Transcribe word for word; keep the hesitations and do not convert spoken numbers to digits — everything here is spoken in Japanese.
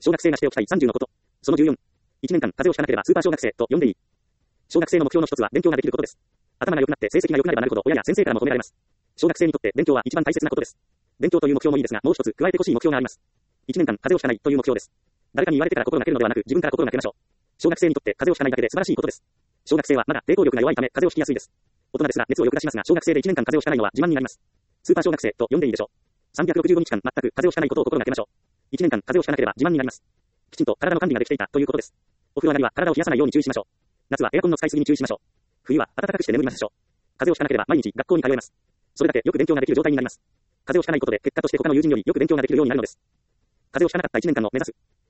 小学生がしておきたいさんじゅうのこと。そのじゅうよん。いちねんかん風邪をひかなければスーパー小学生と呼んでいい。小学生の目標の一つは勉強ができることです。頭が良くなって成績が良くなればなるほど親や先生から求められます。小学生にとって勉強は一番大切なことです。勉強という目標もいいですが、もう一つ加えてほしい目標があります。いちねんかん風邪をひかないという目標です。誰かに言われてから心がけるのではなく、自分から心がけましょう。小学生にとって風邪をひかないだけで素晴らしいことです。小学生はまだ抵抗力が弱いため風邪をひきやすいです。大人ですら熱をよく出しますが、小学生でいちねんかん風邪をひかないのは自慢になります。スーパー小学生と呼んでいいでしょう。さんびゃくろくじゅうごにちかん全く風邪をひかないことを心がけましょう。いちねんかん風邪をひかなければ自慢になります。きちんと体の管理ができていたということです。お風呂上がりは体を冷やさないように注意しましょう。夏はエアコンの使いすぎに注意しましょう。冬は暖かくして眠りましょう。風邪をひかなければ毎日学校に通えます。それだけよく勉強ができる状態になります。風邪をひかないことで結果として他の友人よりよく勉強ができるようになるのです。風邪をひかなかったいちねんかんを目指す。